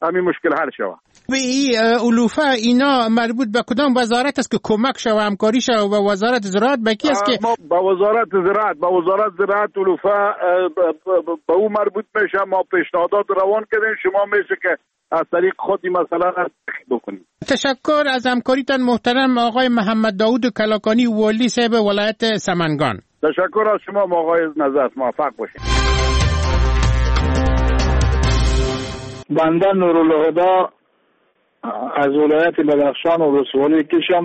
همین مشکل حل شود. این علوفه اینا مربوط به کدام وزارت است که کمک شود همکاری شود و وزارت زراعت به کی است که با وزارت زراعت علوفه به او مربوط میشه. ما پیشنهادات روان کردیم، شما میشه که از طریق خودی مثلا بکنید. تشکر از همکاریتان محترم آقای محمد داود کلاکانی والی صاحب ولایت سمنگان. تشکر از شما آقای نظر، موفق باشید. بنده نورالهدی از ولایت بدخشان و ولسوالی کشم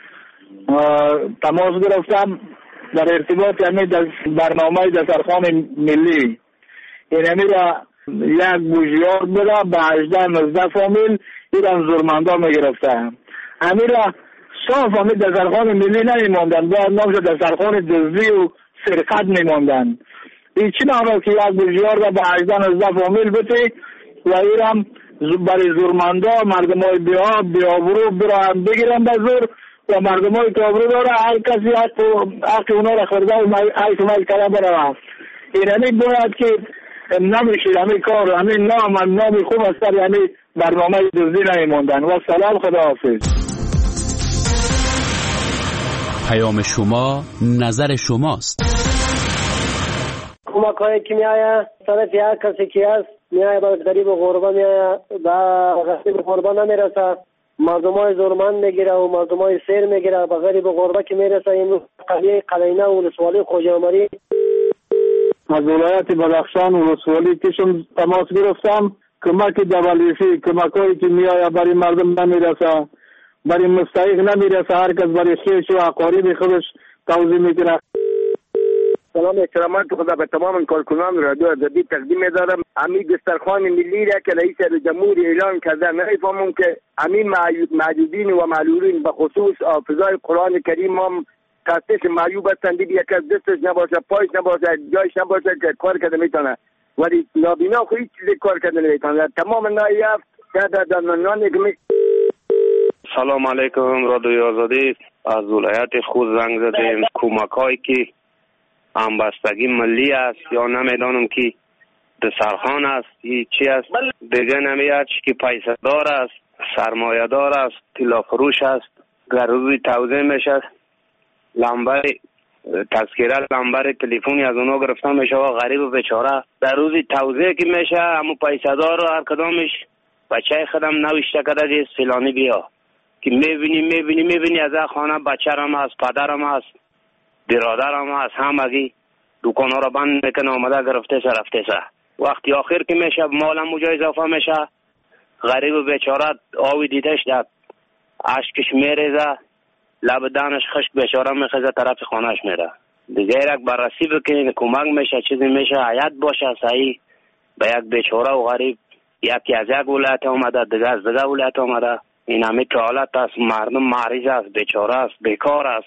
تماس گرفتم در ارتباط برنامه دسترخوان ملی. این را یک بوجیار بوده به 18-19 فامیل ایران زورمندا میگرفته. امیرا صاف فامیل دسترخوان ملی نمیماندن، باید نامش دسترخوان دزدی و سرقت میماندن. این چی نامه که یک بوجیار به 18-19 فامیل بده و ایران برای زورمندا مردم های بیابرو برای بگیرن به زور و مردم های که آبرو داره هر کسی حق اونا را خورده و حیث مال کرده بروه. ایرانی باید که نمیشید همین کار، همین نام خوب است، همین برنامه دزدی نمیماندن. و سلام، خداحافظ. پیام شما نظر شماست. کمک هایی که میآید طرف هر کسی که هست میآید به غریب و غربا میآید، به غریب و غربا نمیرسه، مردم های زورمند میگیره و مردم های سیر میگیره، به غریب و غربا که میرسه. این قلیه قلینه و ولسوالی خوجامری از ولایت بدخشان و ولسوالی کشم تماس گرفتم. کمک دبلیسی، کمک هایی که میآید برای مردم نمیرسه، برای مستحق نمیرسه، هر کس برای خیش و اقارب خودش توزیع میکنه. سلام احترامات خدا به تمام کارکنان رادیو ادبی تقدیم می‌دارم. همین دسترخوان ملی را که رئیس جمهور اعلان کرده، نمی‌فهمم که همین معیوبین و معلولین به خصوص حافظای قرآن کریم هم کسش معیوب هستند، یک از دستش نباشه، پایش نباشه، جایش نباشه که کار کرده میتونه، ولی نابینا خود هیچ چیزی کار کرده نمیتونه. تمام نایب در نان اگمی. سلام علیکم رادیو آزادی، از ولایت خود زنگ زدیم. کمک‌هایی که همبستگی ملی است یا نمیدانم که دسترخوان است یا چی است، دیگه نمیاد که پیسه دار است، سرمایه دار است، طلا فروش است، گروی توزیع میشه، لمبر تذکره لمبر تلفنی از اونا گرفته میشه و غریب و بیچاره در روزی توزیع که میشه همون پیسه دار و هر کدامش بچه خودم نوشته کرده که فلانی بیا، که میبینی از خانه بچه‌رم هست، پدرم هست، برادرم هست، همگی دکان‌ها را بند میکنه، آمده گرفته رفته وقتی آخر که میشه مالم اونجا اضافه میشه، غریب و بیچاره آوی دیدش داد اشکش میریزه، لب دانش خشک بیچاره میخزه طرف خانهش میره. دیگه یک بررسی بکنین، کمک میشه، چیزی میشه حیات باشه صحیح به یک بیچاره و غریب. یکی از یک ولایت آمده، دیگه از دیگه ولایت آمده، این همه که حالت است، مردم مریض است، بیچاره است، بیکار است.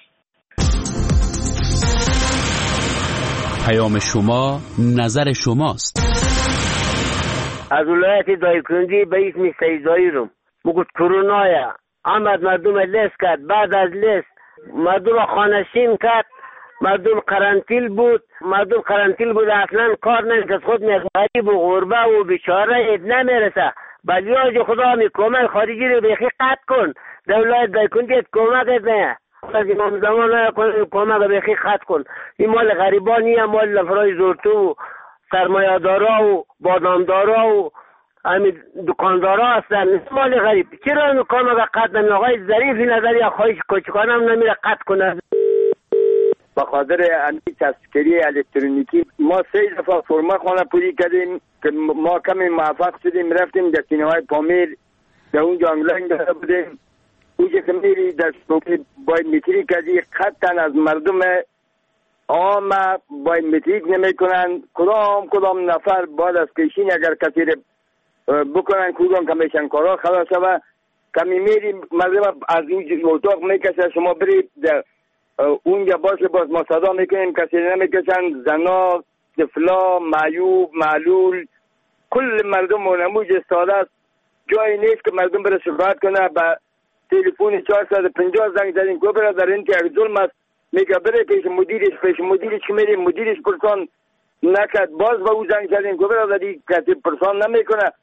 پیام شما نظر شماست. از ولایت دایکنی به اسم سیدایی رو بگوت کرونایا آمد، مردم لیست کرد، بعد از لیست مردم خانشین کرد، مردم قرنطیل بود اصلا کار نمیکرد، خود غریب و غربه و بیچاره اید نمیرسه. بلیاج خدا می کمک خارجی رو بیخی قطع کن، دولت دایکنی کمک نه از امام زمان کمک بیخی خط کن. این مال غریبانی هم مال لفرای زورتو و سرمایه دارا و بادامدارا و همین دکاندارا هستن، مال غریب. چرا کمک قطع نمی؟ آقای ظریفی نظر یا خواهش کوچکان هم نمیره قطع کنه. به خاطر تذکره الکترونیکی ما 3 دفعه فرما خانه پوری کردیم که ما کمی موفق شدیم، رفتیم در سینمای پامیر، در اونجا آنلاین داده بودیم. اونجا که میری در باید میتریک کردی خطا از مردم عام باید میتریک نمی کنن. کدام نفر بعد از کشین اگر کسی بکنن کدام کمیشن کارا خلاص شده، کمی میری مردم از این اتاق میکشه، شما برید اونجا باشه باز ما صدا میکنیم کسی نمیکشن، زنا، طفلا، معیوب، معلول، کل مردم منموج استاده است. جایی نیست که مردم بره شکایت کنه. با تلفن 450 زنگ زدیم که برادر این که یک ظلم است، میگه بره پیش مدیرش که میریم، مدیرش پرسان نکرد، باز به او زنگ زدیم که برادر این کسی پرسان نمیکنه،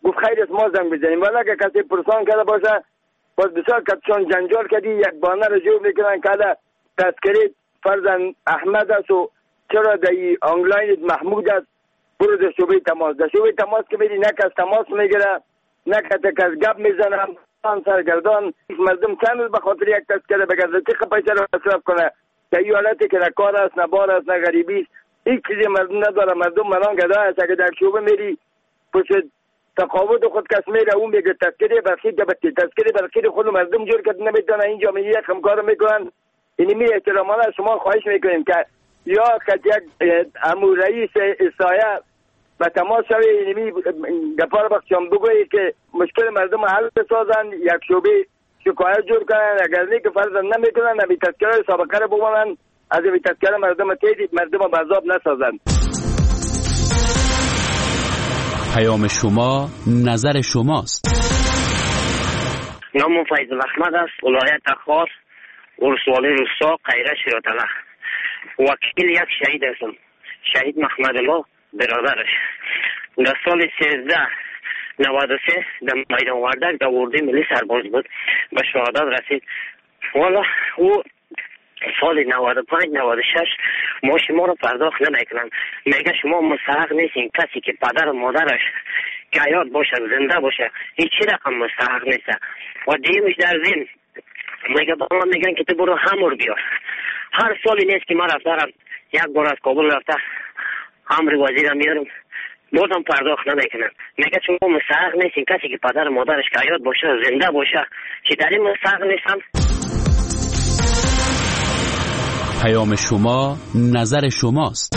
گفت خیر است ما زنگ بزنیم. ولی اگه کسی پرسان کرده باشه باز بسیار کتشان جنجال کردی، یک بانه رو جور میکنن که تذکره فرزن احمد است و چرا در آنلاین محمود است، برو در شعبه تماس. در شعبه تماس که میری نه کس تماس میگیره نه کس گپ میزنه، سرگردان مردم چند به خاطر یک تذکره بگرده چه پیسه رو مصرف کنه در این حالتی که نه کار است نه بار است نه غریبی است، هیچ چیزی مردم نداره. مردم منان گدا است. اگه در شعبه میری پشت تقاوت خود کس میره اون میگه تذکره برخی تذکره برخی خود مردم جور کرد نمیتونه اینجا می یک همکار میکنن. یعنی می احترامانه شما خواهش میکنیم که یا که یک امور رئیس سایه و تماس شوی، یعنی گپار بخشم بگویی که مشکل مردم حل بسازن، یک شعبه شکایت جور کنن. اگر نه که فرضاً نمیکنن نمی تذکره سابقه رو بمانن، از این تذکره مردم تیدید مردم بذاب نسازن. پیام شما نظر شماست. نام فیض احمد است، ولایت خاص، ولسوالی روستا، قیره شیراتله. وکیل یک شهید هستم، شهید محمد الله برادرش. در سال 1393 در میدان وردک در اردوی ملی سرباز بود، به شهادت رسید. والا او سال 95 96 ما شما رو پرداخت نمیکنن. میگه شما مستحق نیستین، کسی که پدر و مادرش که حیات باشه زنده باشه هیچ رقم مستحق نیست. و دیمش در زین میگه با من میگن که تو برو همور بیار. هر سالی نیست که من رفتم یک بار از کابل رفته امر وزیرم میارم بازم پرداخت نمیکنن. میگه شما مستحق نیستین، کسی که پدر و مادرش که حیات باشه زنده باشه چه در این مستحق نیستن. پیام شما نظر شماست.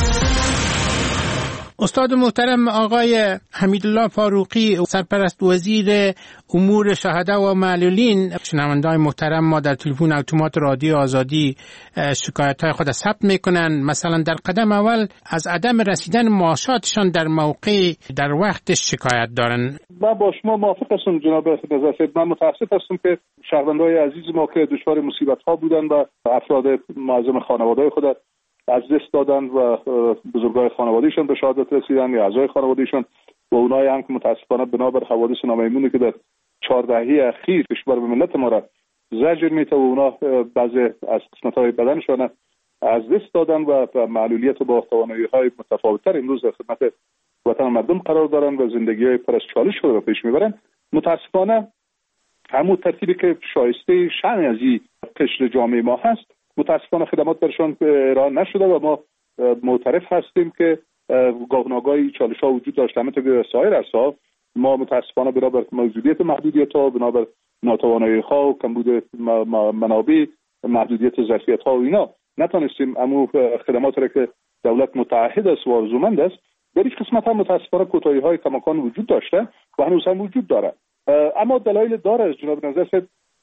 استاد محترم آقای حمیدالله فاروقی، سرپرست وزیر امور شهدا و معلولین، شنونده‌های محترم ما در تلفن اتومات رادیو آزادی شکایت‌های خود ثبت میکنن. مثلا در قدم اول از عدم رسیدن معاشاتشان در موقع در وقت شکایت دارن. من با شما موافق هستم جناب نظر. من متاسف هستم که شهروندان عزیز ما که دچار مصیبت‌ها بودن و افراد معظم خانواده خود از دست دادن و بزرگای خانوادهشون به شهادت رسیدن یا اعضای خانوادهشون و اونایی هم که متاسفانه بنابر حوادث نامیمونی که در 4 دهه اخیر کشور به ملت ما را زجر میته و اونا بعضی از قسمت‌های بدنشون از دست دادن و معلولیت با توانایی‌های متفاوت‌تر امروز در خدمت وطن مردم قرار دارن و زندگی‌های پر از چالش خود را پیش میبرن. متاسفانه همون ترتیبی که شایسته شأن از این قشر جامعه ما هست متاسفانه خدمات برشان ارائه نشده و ما معترف هستیم که گاهناگاهی چالش ها وجود داشته. همینطور سایر عرصه‌ها ما متاسفانه بنابر موجودیت محدودیت ها، بنابر ناتوانایی ها و کمبود منابع، محدودیت ظرفیت ها و اینا نتونستیم امو خدمات را که دولت متعهد است و آرزومند است در هیچ قسمت هم متاسفانه کوتاهی های کماکان وجود داشته و هنوز هم وجود داره. اما دلایل داره. از جناب نظر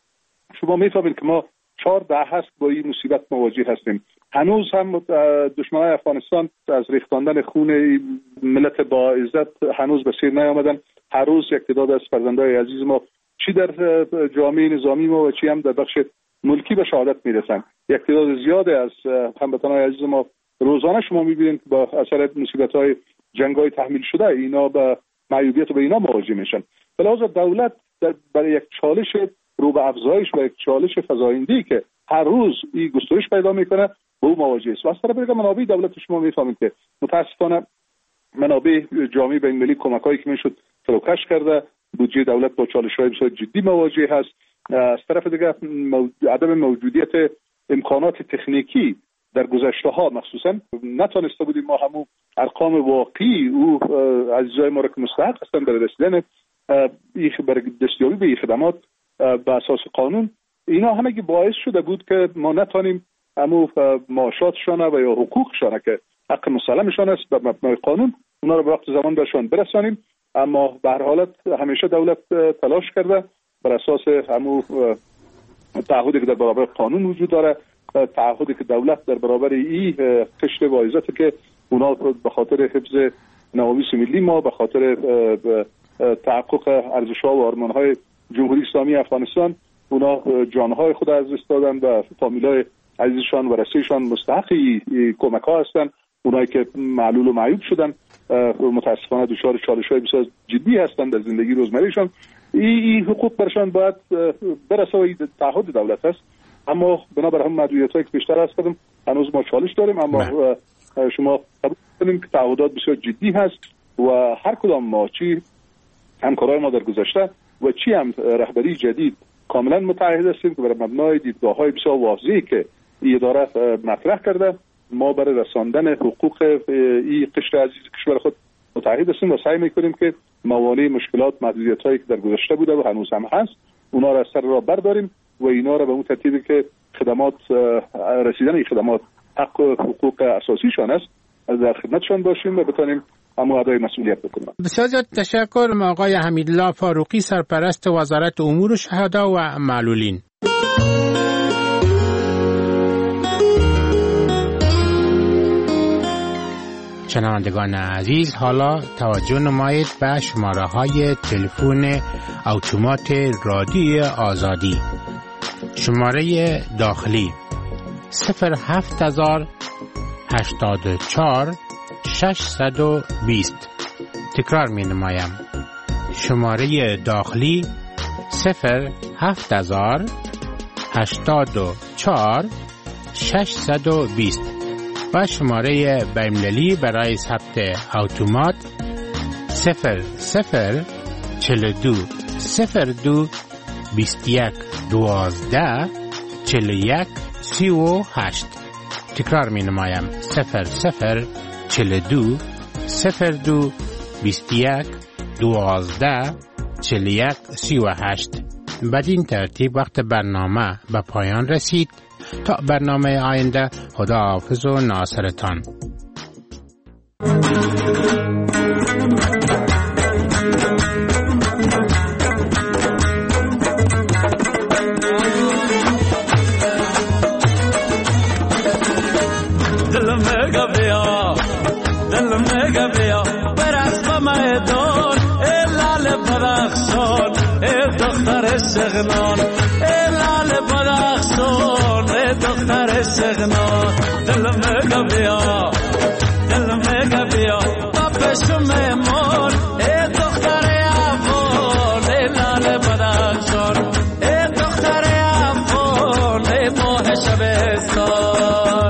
شما میفهمید که ما 4 دهه هست با این مصیبت مواجه هستیم. هنوز هم دشمنان افغانستان از ریختاندن خون ملت با عزت هنوز به سیر نیامدن. هر روز یک تعداد از فرزندای عزیز ما چی در جامعه نظامی ما و چی هم در بخش ملکی به شهادت میرسن. یک تعداد زیاد از هموطنان عزیز ما روزانه شما میبینید با اثر مصیبت‌های جنگ‌های تحمیل شده اینا به معیوبیت و به اینا مواجه میشن. به لحاظ دولت برای یک چالش رو به افزایش و یک چالش فزاینده‌ای که هر روز این گسترش پیدا میکنه با او مواجه است. و از طرف دیگه منابع دولت شما میفهمید که متاسفانه منابع جامعه بین‌المللی کمک‌هایی که میشد فروکش کرده، بودجه دولت با چالش‌های بسیار جدی مواجه هست. از طرف دیگه عدم موجودیت امکانات تکنیکی در گذشته‌ها مخصوصا نتونسته بودیم ما همون ارقام واقعی او عزیزای ما را که مستحق هستن برای رسیدن برای دستیابی به این خدمات به اساس قانون، اینا همگی باعث شده بود که ما نتونیم همون معاشاتشان و یا حقوقشان که حق مسلمشان است به مبنای قانون اونا رو به وقت زمان برشان برسانیم. اما به هر حالت همیشه دولت تلاش کرده بر اساس همون تعهدی که در برابر قانون وجود داره، تعهدی که دولت در برابر این قشر واعظاتی که اونا به خاطر حفظ نوامیس ملی ما، به خاطر تحقق ارزش‌ها و آرمان‌های جمهوری اسلامی افغانستان اونا جانهای خود از دست دادن و فامیلای عزیزشان و رسیشان مستحق کمک‌ها هستند اونایی که معلول و معیوب شدن متاسفانه دچار چالش‌های بسیار جدی هستند در زندگی روزمرهشان. این حقوق برشان باید برسه و تعهد دولت است، اما بنابر هم محدودیت‌هایی که بیشتر هست کردم هنوز ما چالش داریم، اما شما قبول کنیم که تعهدات بسیار جدی هست و هر کدام ما چی همکارای ما در گذشته و چی هم رهبری جدید کاملا متعهد هستیم که بر مبنای دیدگاه‌های بسیار واضحی که این اداره مطرح کرده ما برای رساندن حقوق این قشر عزیز کشور خود متعهد هستیم و سعی میکنیم که موانع مشکلات محدودیت‌هایی که در گذشته بوده و هنوز هم هست اونا را از سر راه برداریم و اینا را به اون ترتیبی که خدمات رسیدن این خدمات حق و حقوق اساسیشان است در خدمتشان باشیم و بتونیم اما ادای مسئولیت بکنیم. بسیار زیاد تشکر آقای حمیدالله فاروقی، سرپرست وزارت امور شهدا و معلولین. شنوندگان عزیز، حالا توجه نمایید به شماره‌های تلفن اتومات رادیوی آزادی. شماره داخلی 07084 620. تکرار می نمایم. شماره داخلی 07084 620 و شماره بین‌المللی برای ثبت اتومات 0042 02 21 12 41 38. تکرار می نمایم 0042 02 21 12 41 38. بدین ترتیب وقت برنامه به پایان رسید. تا برنامه آینده، خداحافظ و ناصرتان. دل میں گیا برس بمیدان لال بدخشان دختر شغنان لال بدخشان دختر شغنان دل میں گیا بابش میمون دختر افغان لال بدخشان دختر افغان ماه شبستان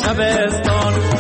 شبستان